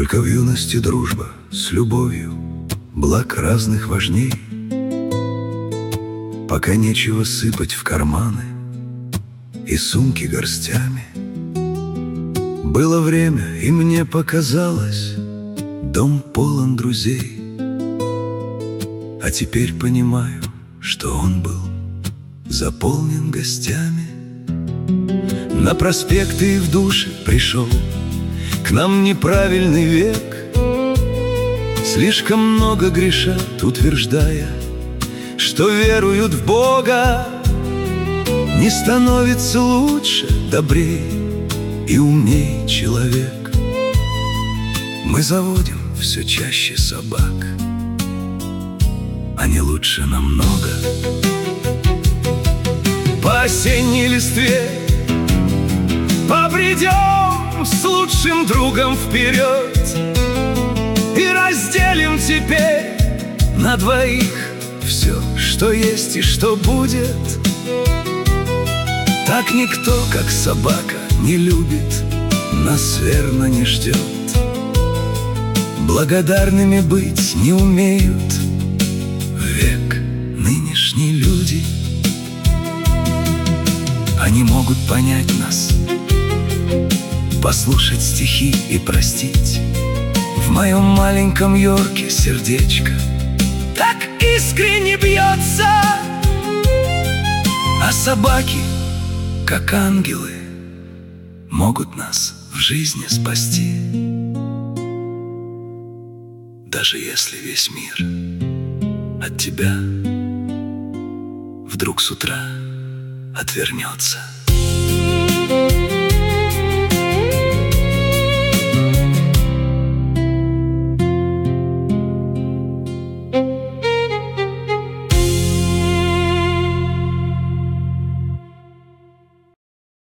Только в юности дружба с любовью, благ разных важней. Пока нечего сыпать в карманы и сумки горстями. Было время, и мне показалось, дом полон друзей. А теперь понимаю, что он был заполнен гостями. На проспекты и в душе пришел к нам неправильный век. Слишком много грешат, утверждая, что веруют в Бога. Не становится лучше, добрее и умней человек. Мы заводим все чаще собак, они лучше намного. По осенней листве побредем с лучшим другом вперед и разделим теперь на двоих все, что есть и что будет. Так никто, как собака, не любит, нас верно не ждет. Благодарными быть не умеют век нынешние люди. Они могут понять нас, послушать стихи и простить. В моем маленьком Йорке сердечко так искренне бьется, а собаки, как ангелы, могут нас в жизни спасти. Даже если весь мир от тебя вдруг с утра отвернется.